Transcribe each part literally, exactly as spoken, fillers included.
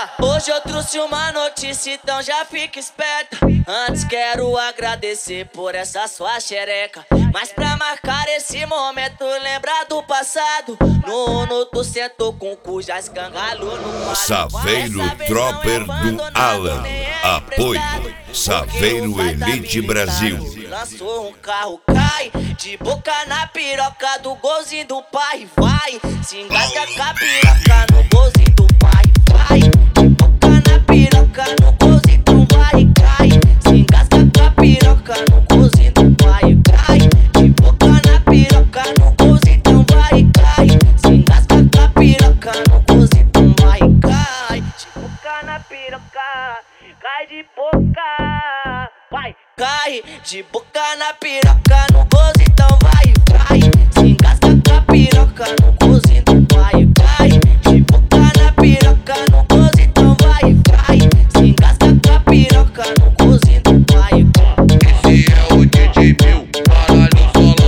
Hoje eu trouxe uma notícia, então já fica esperta. Antes quero agradecer por essa sua xereca, mas pra marcar esse momento, lembrar do passado. No Uno tu sentou com o cu, já escangalhou no palho. Saveiro Tropper do Alan. Apoio Saveiro Elite Brasil. Lançou um carro, cai de boca na piroca do golzinho do pai. Vai, se engasga com a piroca no golzinho do pai. Vai, de boca na piroca no golzinho, então vai, cai. Se engasga com a piroca no golzinho do pai. Cai, de boca na piroca no golzinho, então vai, cai. Se engasga com a piroca no golzinho, então vai, cai. De boca na piroca, cai de boca. Vai, cai de boca na piroca no gozo, então vai, vai. Se engasga com a piroca no gozo, então vai, vai. De boca na piroca no gozo, então vai, vai. Se engasga com a piroca no gozo, então vai, vai. Esse é o D J Bill, caralho, só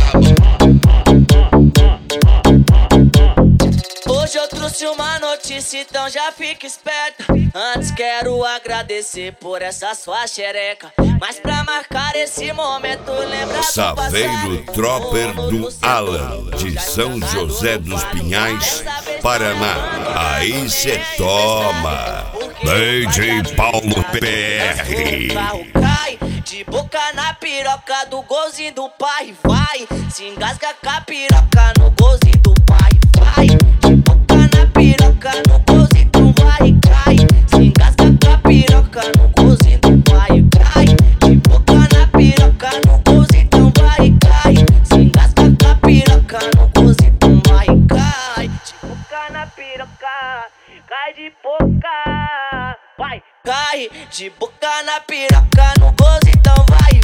lança braba. Hoje eu trouxe uma notícia, então já fica esperta. Antes quero agradecer por essa sua xereca, mas pra marcar esse momento, lembrar do Saveiro passado. Tropper do Alan, de São José dos Pinhais, Paraná. Aí cê toma. D J Paulo P R. Cai de boca na piroca do golzinho do pai. Vai, se engasga com a piroca no golzinho do pai. Vai, de boca na piroca no golzinho, então vai, cai. Se engasga com a piroca no golzinho do pai. Cai, de boca na piroca no golzinho, então vai, cai. Se engasga com a piroca no golzinho, então vai, cai. De boca na piroca, cai de boca. Vai, cai de boca na piroca no gozo, então vai.